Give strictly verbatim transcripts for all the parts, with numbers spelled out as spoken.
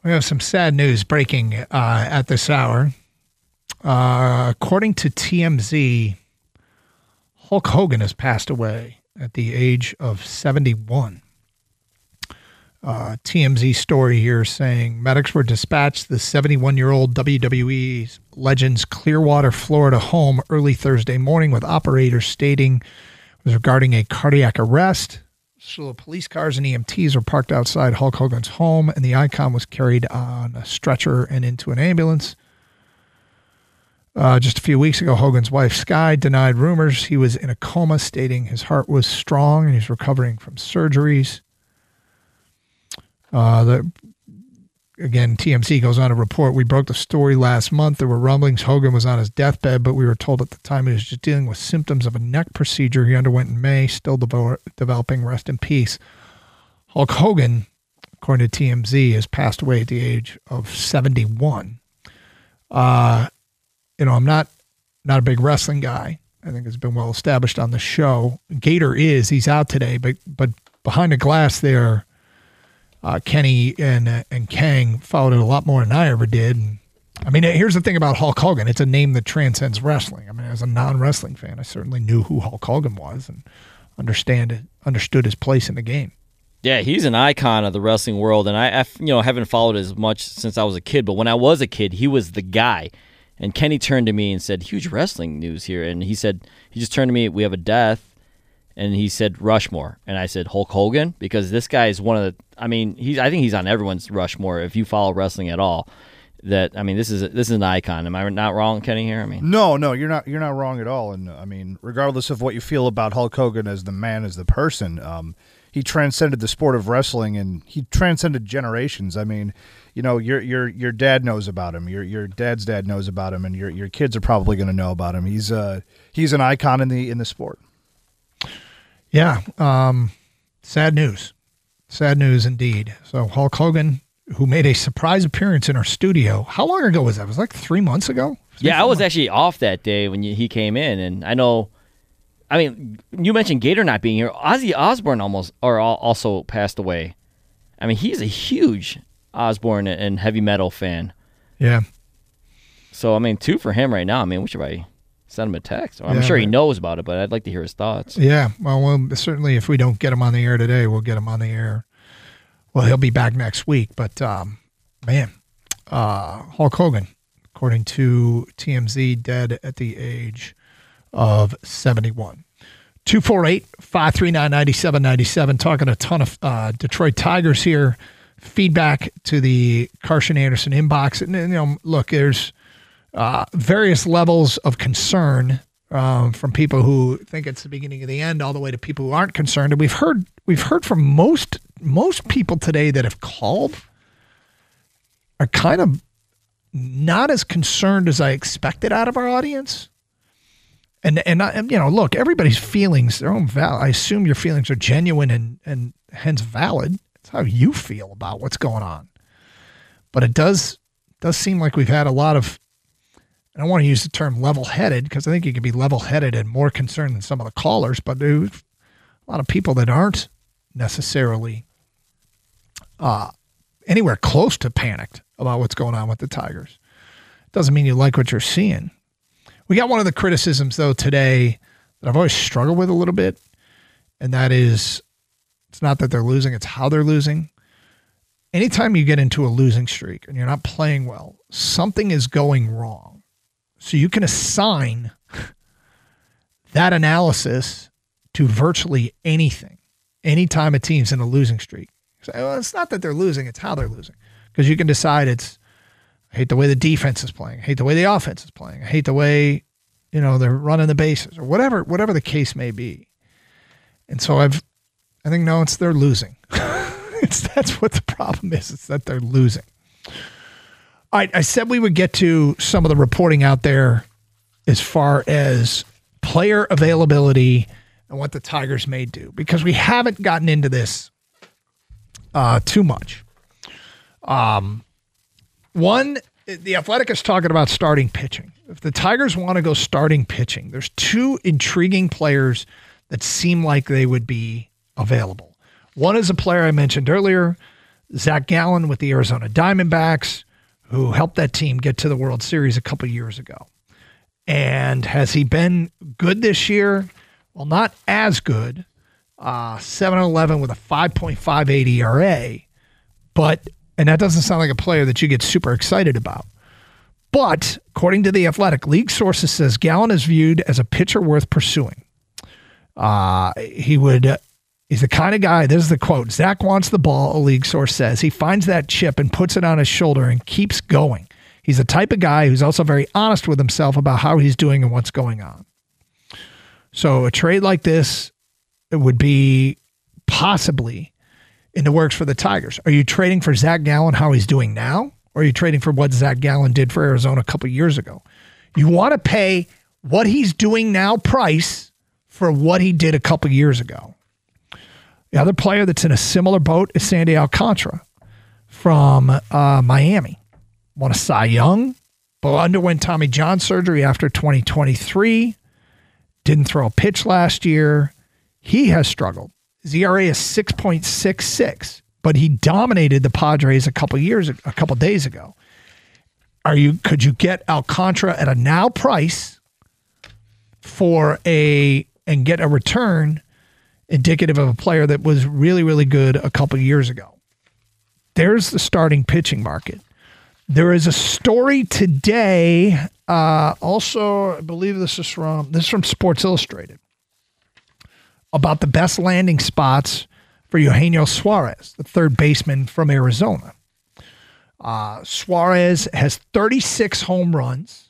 We have some sad news breaking uh, at this hour. Uh, according to T M Z, Hulk Hogan has passed away at the age of seventy-one. Uh, T M Z story here saying medics were dispatched to the seventy-one-year-old W W E legend's Clearwater, Florida home early Thursday morning, with operators stating it was regarding a cardiac arrest. So police cars and E M Ts were parked outside Hulk Hogan's home, and the icon was carried on a stretcher and into an ambulance. Uh, just a few weeks ago, Hogan's wife, Sky, denied rumors he was in a coma, stating his heart was strong and he's recovering from surgeries. Uh, the Again, T M Z goes on to report, we broke the story last month. There were rumblings Hogan was on his deathbed, but we were told at the time he was just dealing with symptoms of a neck procedure he underwent in May, still devo- developing. Rest in peace. Hulk Hogan, according to T M Z, has passed away at the age of seventy-one. Uh, you know, I'm not not a big wrestling guy. I think it's been well established on the show. Gator is. He's out today, but but behind the glass there, Uh, Kenny and uh, and Kang followed it a lot more than I ever did. And, I mean, here's the thing about Hulk Hogan. It's a name that transcends wrestling. I mean, as a non-wrestling fan, I certainly knew who Hulk Hogan was and understand it, understood his place in the game. Yeah, he's an icon of the wrestling world, and I, I you know, haven't followed as much since I was a kid, but when I was a kid, he was the guy. And Kenny turned to me and said, huge wrestling news here. And he said, he just turned to me, we have a death. And he said Rushmore, and I said Hulk Hogan, because this guy is one of the. I mean, he's. I think he's on everyone's Rushmore if you follow wrestling at all. That I mean, this is a, this is an icon. Am I not wrong, Kenny? Here, I mean, no, no, you're not. You're not wrong at all. And I mean, regardless of what you feel about Hulk Hogan as the man, as the person, um, he transcended the sport of wrestling, and he transcended generations. I mean, you know, your your your dad knows about him. Your your dad's dad knows about him, and your your kids are probably going to know about him. He's uh he's an icon in the in the sport. Yeah, um, sad news. Sad news indeed. So Hulk Hogan, who made a surprise appearance in our studio. How long ago was that? It was like three months ago? Three, yeah, I was months. actually off that day when you, he came in, and I know, I mean, you mentioned Gator not being here. Ozzy Osbourne almost, or also passed away. I mean, he's a huge Osbourne and heavy metal fan. Yeah. So, I mean, two for him right now. I mean, we should probably send him a text. I'm yeah, sure he right. knows about it, but I'd like to hear his thoughts. Yeah, well, well, certainly if we don't get him on the air today, we'll get him on the air. Well, he'll be back next week, but um, man, uh, Hulk Hogan, according to T M Z, dead at the age of seventy-one. two four eight, five three nine, nine seven nine seven, talking a ton of uh, Detroit Tigers here. Feedback to the Carson Anderson inbox. And, you know, look, there's Uh, various levels of concern um, from people who think it's the beginning of the end, all the way to people who aren't concerned. And we've heard we've heard from most most people today that have called are kind of not as concerned as I expected out of our audience. And and, I, and you know, look, everybody's feelings, their own val. I assume your feelings are genuine and and hence valid. It's how you feel about what's going on. But it does does seem like we've had a lot of. I don't want to use the term level-headed, because I think you can be level-headed and more concerned than some of the callers, but there's a lot of people that aren't necessarily uh, anywhere close to panicked about what's going on with the Tigers. Doesn't mean you like what you're seeing. We got one of the criticisms, though, today that I've always struggled with a little bit, and that is it's not that they're losing, it's how they're losing. Anytime you get into a losing streak and you're not playing well, something is going wrong. So you can assign that analysis to virtually anything. Anytime a team's in a losing streak. So, well, it's not that they're losing, it's how they're losing. Because you can decide it's, I hate the way the defense is playing. I hate the way the offense is playing. I hate the way, you know, they're running the bases or whatever, whatever the case may be. And so I've, I think, no, it's they're losing. it's That's what the problem is. It's that they're losing. All right, I said we would get to some of the reporting out there as far as player availability and what the Tigers may do, because we haven't gotten into this uh, too much. Um, one, the Athletic is talking about starting pitching. If the Tigers want to go starting pitching, there's two intriguing players that seem like they would be available. One is a player I mentioned earlier, Zach Gallen with the Arizona Diamondbacks, who helped that team get to the World Series a couple years ago. And has he been good this year? Well, not as good. Uh, seven and eleven with a five point five eight E R A. But, and that doesn't sound like a player that you get super excited about. But, according to The Athletic, league sources says Gallen is viewed as a pitcher worth pursuing. Uh, he would, uh, he's the kind of guy, this is the quote, Zach wants the ball, a league source says. He finds that chip and puts it on his shoulder and keeps going. He's the type of guy who's also very honest with himself about how he's doing and what's going on. So a trade like this, it would be possibly in the works for the Tigers. Are you trading for Zach Gallen how he's doing now? Or are you trading for what Zach Gallen did for Arizona a couple years ago? You want to pay what he's doing now price for what he did a couple years ago. The other player that's in a similar boat is Sandy Alcantara from uh, Miami. Won a Cy Young, but underwent Tommy John surgery after twenty twenty-three. Didn't throw a pitch last year. He has struggled. His E R A is six point six six, but he dominated the Padres a couple years, a couple days ago. Are you? Could you get Alcantara at a now price for a and get a return indicative of a player that was really, really good a couple years ago? There's the starting pitching market. There is a story today. Uh, also, I believe this is from this is from Sports Illustrated about the best landing spots for Eugenio Suarez, the third baseman from Arizona. Uh, Suarez has thirty-six home runs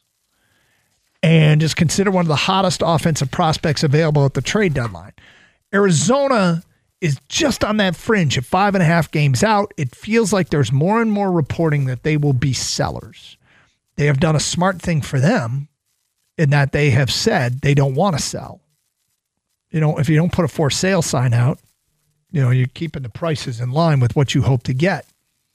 and is considered one of the hottest offensive prospects available at the trade deadline. Arizona is just on that fringe at five and a half games out. It feels like there's more and more reporting that they will be sellers. They have done a smart thing for them in that they have said they don't want to sell. You know, if you don't put a for sale sign out, you know, you're keeping the prices in line with what you hope to get.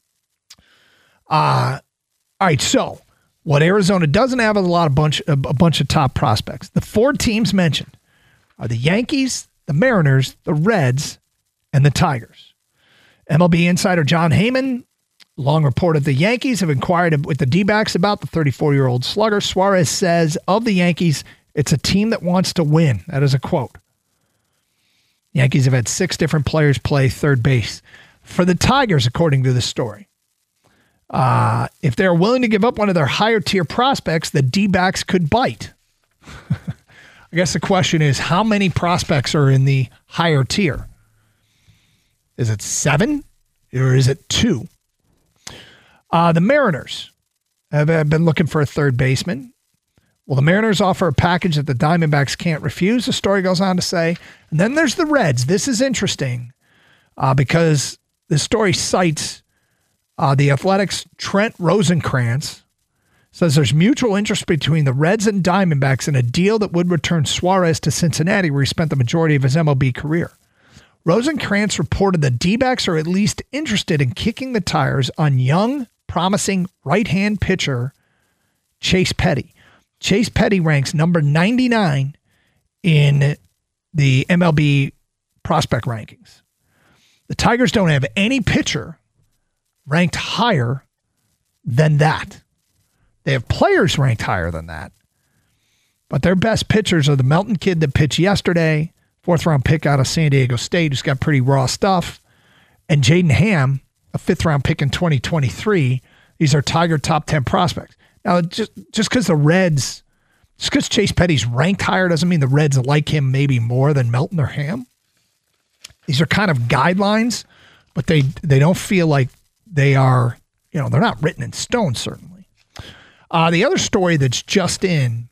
Uh, all right, so what Arizona doesn't have is a lot of bunch, a bunch of top prospects. The four teams mentioned are the Yankees, the Mariners, the Reds, and the Tigers. M L B insider John Heyman long reported the Yankees have inquired with the D-backs about the thirty-four-year-old slugger. Suarez says of the Yankees, it's a team that wants to win. That is a quote. Yankees have had six different players play third base. For the Tigers, according to this story, uh, if they're willing to give up one of their higher-tier prospects, the D-backs could bite. I guess the question is, how many prospects are in the higher tier? Is it seven or is it two? Uh, the Mariners have been looking for a third baseman. Well, the Mariners offer a package that the Diamondbacks can't refuse, the story goes on to say. And then there's the Reds. This is interesting uh, because this story cites uh, the Athletics' Trent Rosenkrantz, says there's mutual interest between the Reds and Diamondbacks in a deal that would return Suarez to Cincinnati, where he spent the majority of his M L B career. Rosenkrantz reported the D-backs are at least interested in kicking the tires on young, promising right-hand pitcher Chase Petty. Chase Petty ranks number ninety-nine in the M L B prospect rankings. The Tigers don't have any pitcher ranked higher than that. They have players ranked higher than that. But their best pitchers are the Melton kid that pitched yesterday, fourth round pick out of San Diego State, who's got pretty raw stuff, and Jaden Ham, a fifth round pick in twenty twenty-three. These are Tiger top ten prospects. Now, just just because the Reds, just because Chase Petty's ranked higher doesn't mean the Reds like him maybe more than Melton or Ham. These are kind of guidelines, but they they don't feel like they are, you know, they're not written in stone, certainly. Uh, the other story that's just in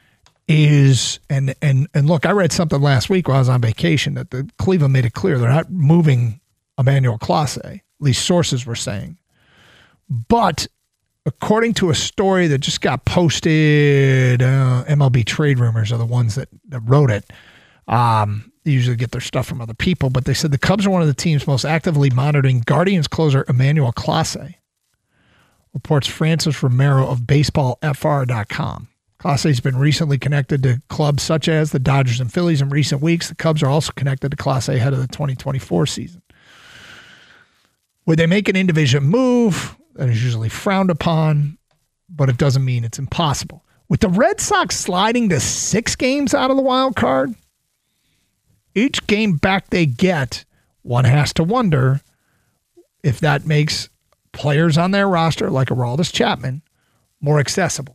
is, and and and look, I read something last week while I was on vacation that the Cleveland made it clear they're not moving Emmanuel Clase, at least sources were saying. But according to a story that just got posted, uh, M L B Trade Rumors are the ones that, that wrote it. Um, they usually get their stuff from other people, but they said the Cubs are one of the teams most actively monitoring Guardians closer Emmanuel Clase, reports Francis Romero of baseball F R dot com. Clase has been recently connected to clubs such as the Dodgers and Phillies in recent weeks. The Cubs are also connected to Clase ahead of the twenty twenty-four season. Would they make an in-division move? That is usually frowned upon, but it doesn't mean it's impossible. With the Red Sox sliding to six games out of the wild card, each game back they get, one has to wonder if that makes players on their roster, like Aroldis Chapman, more accessible.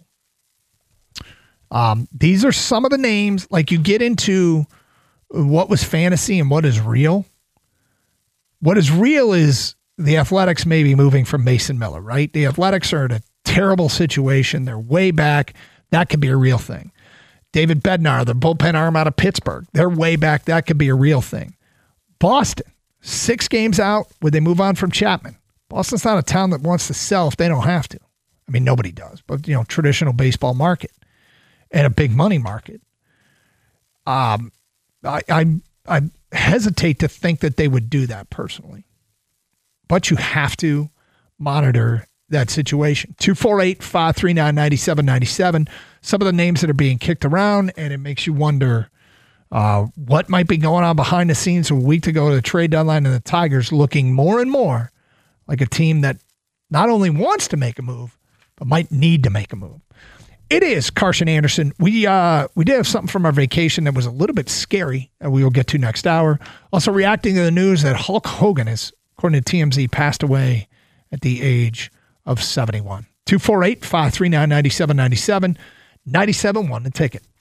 Um, these are some of the names, like you get into what was fantasy and what is real. What is real is the Athletics may be moving from Mason Miller, right? The Athletics are in a terrible situation. They're way back. That could be a real thing. David Bednar, the bullpen arm out of Pittsburgh, they're way back. That could be a real thing. Boston, six games out. Would they move on from Chapman? Boston's not a town that wants to sell if they don't have to. I mean, nobody does, but, you know, traditional baseball market and a big money market. Um, I, I, I hesitate to think that they would do that personally, but you have to monitor that situation. two four eight, five three nine, nine seven nine seven. Some of the names that are being kicked around, and it makes you wonder uh, what might be going on behind the scenes a week to go to the trade deadline, and the Tigers looking more and more like a team that not only wants to make a move, but might need to make a move. It is Carson Anderson. We uh, we did have something from our vacation that was a little bit scary that we will get to next hour. Also reacting to the news that Hulk Hogan is, according to T M Z, passed away at the age of seventy-one. two four eight, five three nine, nine seven nine seven, nine seven one, the ticket.